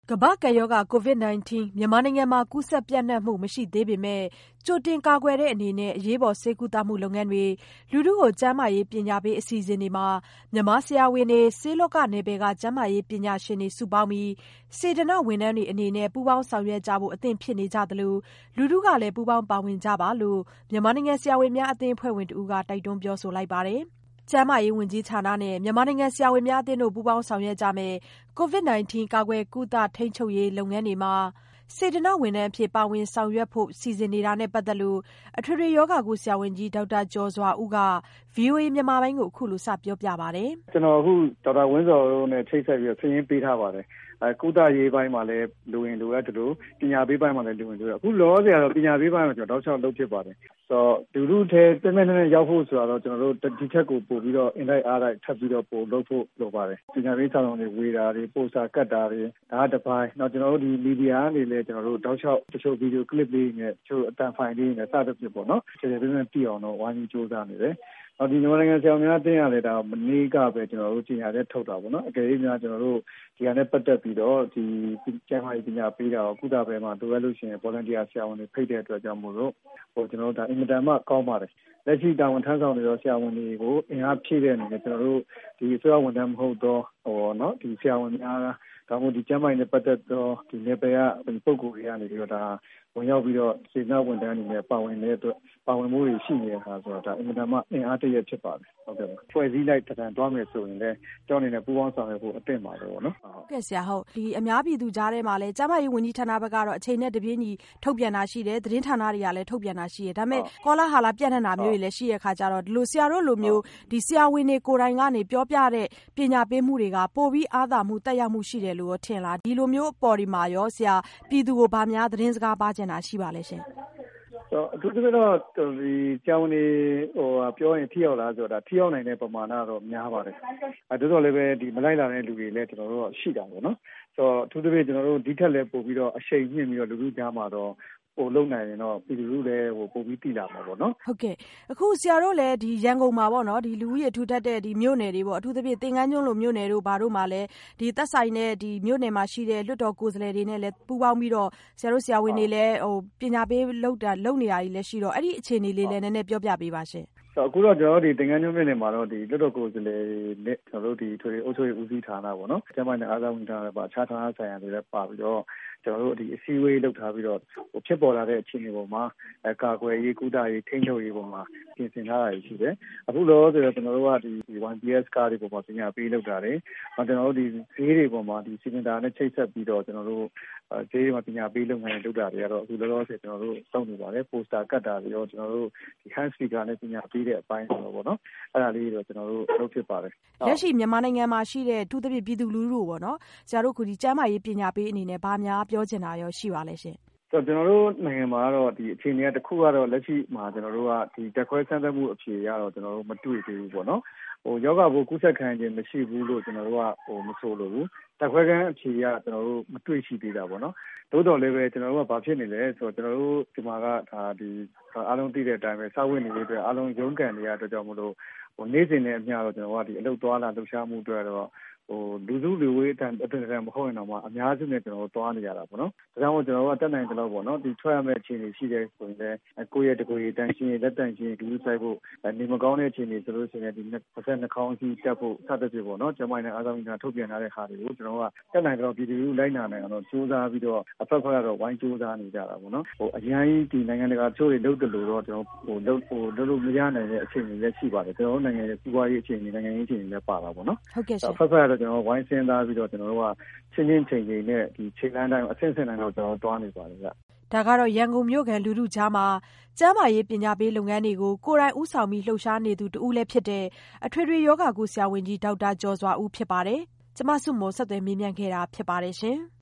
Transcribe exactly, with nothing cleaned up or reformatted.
ကမ္ဘာ့ကပ်ရောဂါ ကိုဗစ် ၁၉ မြန်မာနိုင်ငံမှာ ကူးစက်ပျံ့နှံ့မှုမရှိသေးပေမဲ့ ကြိုတင်ကာကွယ်တဲ့အနေနဲ့ အရေးပေါ်ဆေးကုသမှုလုပ်ငန်းတွေ၊ လူထုကိုကျန်းမာရေးပညာပေးအစီအစဉ်တွေမှာ မြန်မာဆရာဝန်တွေ၊ ဆေးလောကနယ်ပယ်က ကျန်းမာရေးပညာရှင်တွေစုပေါင်းပြီး စေတနာ့ဝန်ထမ်းတွေအနေနဲ့ ပူးပေါင်းဆောင်ရွက်ကြဖို့ အသင့်ဖြစ်နေကြသလို လူထုကလည်း ပူးပေါင်းပါဝင်ကြပါလို့ မြန်မာနိုင်ငံဆရာဝန်များအသင်းအဖွဲ့ဝင်တဦးက တိုက်တွန်းပြောဆိုလိုက်ပါတယ်။ ကျန်းမာရေးဝန်ကြီးဌာနနဲ့ မြန်မာနိုင်ငံဆရာဝန်များအသင်းတို့ ပူးပေါင်းဆောင်ရွက်ကြမယ့် ကိုဗစ် ၁၉ ကာကွယ်ကုသထိန်းချုပ်ရေးလုပ်ငန်းတွေမှာ စေတနာ့ဝန်ထမ်းအဖြစ်ပါဝင်ဆောင်ရွက်ဖို့ စီစဉ်နေတာနဲ့ပတ်သက်လို့ အထွေထွေရောဂါကုဆရာဝန်ကြီး ဒေါက်တာကျော်စွာဦးက ဗွီအိုအေမြန်မာပိုင်းကိုအခုလိုစပြောပြပါတယ်။ ကျွန်တော်အခုဒေါက်တာဝင်းဇော်တို့နဲ့ချိတ်ဆက်ပြီးစာရင်းပေးထားပါတယ်။အဲကုသရေးပိုင်းမှာလည်းလိုရင်လိုအပ်တယ်လို့ပညာပေးပိုင်းမှာလည်းလိုရင်လိုအပ်အခုလောဆရာတော့ပညာပေးပိုင်းမှာကျွန်တော်တောက်လျှောက်လုပ်ဖြစ်ပါတယ်။ဆိုတော့လူထုထဲတမန်နဲ့ရောက်ဖို့ဆိုတော့ကျွန်တော်တို့ဒီချက်ကိုပို့ပြီးတော့အင်တိုက်အားတိုက်ထပ်ပြီးတော့ပို့လုပ်ဖို့လိုပါတယ်။ပညာပေးဆောင်တွေဝေတာတွေပို့စာကတ်တာတွေဒါကတစ်ပိုင်းတော့ကျွန်တော်တို့ဒီမီဒီယာကနေလည်းကျွန်တော်တို့တောက်လျှောက်တချို့ဗီဒီယိုကလစ်လေးနဲ့တချို့အတန်ဖိုင်လေးနဲ့စသဖြင့်ပေါ့နော်ခြေခြေပြင်းပြင်းပြအောင်တော့ဝိုင်းပြီးစူးစမ်းနေတယ်။ဒီမြန်မာနိုင်ငံဆရာဝန်များအသင်းရလည်းဒါမနေ့ကပဲကျွန်တော်တို့ကြီးညာတဲ့ထုတ်တာပေါ့နော်အကယ်၍များကျွန်တော်တို့ဒီဟာနဲ့ပတ်သက်ပြီးတော့ဒီကျန်းမာရေးပညာပေးတာကုသပဲမှာလိုအပ်လို့ရှိရင် volunteer ဆရာဝန်တွေဖိတ်တဲ့အတွက်ကြောင့်မို့လို့ဟိုကျွန်တော်တို့ဒါအင်မတန်မှကောင်းပါတယ်လက်ရှိတာဝန်ထမ်းဆောင်နေသောဆရာဝန်တွေကိုအင်အားဖြည့်တဲ့အနေနဲ့ကျွန်တော်တို့ဒီအစိုးရဝန်ထမ်းမဟုတ်တော့ဟိုနော်ဒီဆရာဝန်များဒါမှမဟုတ်ဒီကျန်းမာရေးနဲ့ပတ်သက်သောဒီနယ်ပယ်ကပုံကိုယ်တွေကနေပြီးတော့ဒါဝင်ရောက်ပြီးတော့စေနာဝန်ထမ်းအနေနဲ့ပါဝင်တဲ့အတွက်ပါဝင်မှုတွေရှိနေတဲ့အခါဆိုတော့ဒါအင်မတန်မှအင်အားတရဖြစ်ပါတယ်ဟုတ်ကဲ့ဖွဲ့စည်းလိုက်တံတန်သွားမယ်ဆိုရင်လည်းကျောင်းအနေနဲ့ပူးပေါင်းဆောင်ရွက်ဖို့အသင့်ပါပဲပေါ့နော်ဟုတ်ကဲ့ဆရာဟုတ်ဒီအများပြည်သူကြားထဲမှာလည်းကျန်းမာရေးဝန်ကြီးဌာနဘက်ကတော့အချိန်နဲ့တပြေးညီထုတ်ပြန်တာရှိတယ်သတင်းဌာနတွေကလည်းထုတ်ပြန်တာရှိတယ်ဒါပေမဲ့ကောလာဟာလာပြန့်နှံ့တာမျိုးတွေလည်းရှိတဲ့အခါကျတော့ဒီလိုဆရာတို့လိုမျိုးဒီဆရာဝန်တွေကိုယ်တိုင်ကနေပြောပြတဲ့ပညာပေးမှုတွေကပိုပြီးအားသာမှုတက်ရောက်မှုရှိတယ်လို့ထင်လားဒီလိုမျိုးအပေါ်ဒီမှာရောဆရာပြည်သူကိုဗာများသတင်းစကားပါကျင်တာရှိပါလဲရှင်ဆိုအထူးသဖြင့်တော့ဒီကျောင်းနေဟိုပြောရင်ထိရောက်လားဆိုတာထိရောက်နိုင်တဲ့ပမာဏတော့များပါတယ်အဲဒါတော့လည်းပဲဒီမလိုက်လာတဲ့လူတွေလည်းကျွန်တော်တို့ရှိတာပေါ့နော်ဆိုတော့အထူးသဖြင့်ကျွန်တော်တို့ဒီထက်လည်းပို့ပြီးတော့အရှိန်မြင့်ပြီးတော့လူလူကြားမှာတော့ပို့လုံနိုင်ရင်တော့ပြည်သူလူလည်းဟိုပို့ပြီးတည်လာမှာပေါ့နော်ဟုတ်ကဲ့အခုဆရာတို့လည်းဒီရန်ကုန်မှာပေါ့နော်ဒီလူဦးရေထူထပ်တဲ့ဒီမြို့နယ်တွေပေါ့အထူးသဖြင့်သင်္ကန်းကျွန်းလိုမြို့နယ်တို့ဘာတို့မှာလည်းဒီသက်ဆိုင်တဲ့ဒီမြို့နယ်မှာရှိတဲ့လွှတ်တော်ကိုယ်စားလှယ်တွေနဲ့လည်းပူးပေါင်းပြီးတော့ဆရာတို့ဆရာဝန်တွေလည်းဟိုပညာပေးလုပ်တာလုပ်နေတာကြီးလည်းရှိတော့အဲ့ဒီအခြေအနေလေးလည်းနည်းနည်းပြောပြပေးပါရှင်ဆိုအခုတော့ကျွန်တော်တို့ဒီသင်္ကန်းကျွန်းမြို့နယ်မှာတော့ဒီလွှတ်တော်ကိုယ်စားလှယ်နဲ့ကျွန်တော်တို့ဒီထွေအုပ်ချုပ်ရေးဦးစီးဌာနပေါ့နော်ကျန်းမာရေးအားသာဝန်ထမ်းတွေပါအခြားဌာနဆိုင်ရာတွေလည်းပါပြီးတော့ကျွန်တော်တို့ဒီအစည်းအဝေးလုပ်ထားပြီးတော့ဟိုဖြစ်ပေါ်လာတဲ့အခြေအနေပေါ်မှာအကာအကွယ်ရေးကုသရေးထိန်းချုပ်ရေးပေါ်မှာပြင်ဆင်ထားတာရှိတယ်အခုလောဆိုတော့ကျွန်တော်တို့ကဒီ one P S ကားတွေပေါ်မှာပညာပေးလုပ်တာတယ်ကျွန်တော်တို့ဒီဈေးတွေပေါ်မှာဒီစီမံတာနဲ့ချိတ်ဆက်ပြီးတော့ကျွန်တော်တို့ဈေးတွေမှာပညာပေးလုပ်ငန်းလုပ်တာတွေကတော့အခုလောလောဆယ်ကျွန်တော်တို့တောင်းနေပါတယ်ပိုစတာကတ်တာတွေရောကျွန်တော်တို့ဒီ hand speaker နဲ့ပညာပေးတဲ့အပိုင်းဆိုတော့ပေါ့နော်အဲ့ဒါလေးတော့ကျွန်တော်တို့လုပ်ဖြစ်ပါတယ်လက်ရှိမြန်မာနိုင်ငံမှာရှိတဲ့သူသဖြင့်ပြည်သူလူထုပေါ့နော်ဆရာတို့ကဒီကျန်းမာရေးပညာပေးအနေနဲ့ဗာများပြောချင်တာရောရှိပါလဲရှင်ဆိုတော့ကျွန်တော်တို့နိုင်ငံမှာကတော့ဒီအခြေအနေကတစ်ခုကတော့လက်ရှိမှာကျွန်တော်တို့ကဒီတက်ခွဲစမ်းသပ်မှုအဖြေရတော့ကျွန်တော်တို့မတွေ့သေးဘူးပေါ့နော်ဟိုယောဂဘိုးကူးစက်ခံခြင်းမရှိဘူးလို့ကျွန်တော်တို့ကဟိုမဆိုလို့ဘူးတက်ခွဲကန်းအဖြေရကျွန်တော်တို့မတွေ့ရှိသေးတာပေါ့နော်သို့တော်လည်းပဲကျွန်တော်တို့ကဘာဖြစ်နေလဲဆိုတော့ကျွန်တော်တို့ဒီမှာကဒါဒီအားလုံးသိတဲ့အတိုင်းပဲစာဝင်နေတဲ့အတွက်အားလုံးရုန်းကန်နေရတဲ့ကြောင့်မလို့ဟိုနေ့စဉ်နဲ့အမျှတော့ကျွန်တော်ကဒီအလုပ်သွားလာလှုပ်ရှားမှုအတွက်တော့ဟိုလူစုလူဝေးအတန်အတန်မဟုတ်ရင်တော့မှအများစုနဲ့ကျွန်တော်တို့သွားနေရတာပေါ့နော်ဒါကြောင့်မို့ကျွန်တော်တို့ကတက်နိုင်ကြလို့ပေါ့နော်ဒီထွက်ရမယ့်အခြေအနေရှိတဲ့ဆိုရင်လည်းကိုယ့်ရဲ့တကိုယ်ရေးတန်ရှင်းလက်တန်ရှင်းဒီစိုက်ဖို့နေမကောင်းတဲ့အခြေအနေဆိုလို့ရှိရင်ဒီပါဆက်နှာခေါင်းစီးတက်ဖို့စသဖြင့်ပေါ့နော်ကျမနဲ့အားသာဝန်ထမ်းထုတ်ပြန်ထားတဲ့ဟာတွေကိုကျွန်တော်ကတက်နိုင်ကြလို့ပြည်သူလူလိုက်နာနိုင်အောင်တော့စူးစမ်းပြီးတော့အဖက်ဖက်ကတော့ဝိုင်းစူးစမ်းနေကြတာပေါ့နော်ဟိုအရင်ကြီးဒီနိုင်ငံတကာချိုးတွေလုပ်တယ်လို့တော့ကျွန်တော်ဟိုလုပ်ဟိုလုပ်လို့မရနိုင်တဲ့အခြေအနေလည်းရှိပါတယ်ကျွန်တော်တို့နိုင်ငံရဲ့စီးပွားရေးအခြေအနေနိုင်ငံရေးအခြေအနေလည်းပါတာပေါ့နော်ဟုတ်ကဲ့ရှင်အဖက်ဖက်ကတော့ကျွန်တော်ဝိုင်းစင်းသားပြီးတော့ကျွန်တော်တို့ကချင်းချင်းချိန်ချိန်နဲ့ဒီချိန်လမ်းတိုင်းအဆင့်ဆင့်တိုင်းတော့ကျွန်တော်တွားနေပါတယ်ဗျဒါကတော့ရန်ကုန်မြို့ကန်လူထုကြားမှာကျန်းမာရေးပညာပေးလုပ်ငန်းတွေကိုကိုယ်တိုင်ဦးဆောင်ပြီးလှုပ်ရှားနေသူတူလည်းဖြစ်တဲ့အထွေထွေယောဂကုဆရာဝန်ကြီးဒေါက်တာကျော်စွာဦးဖြစ်ပါတယ်ကျမစုမော်ဆက်သွယ်မေးမြန်းခဲ့တာဖြစ်ပါတယ်ရှင်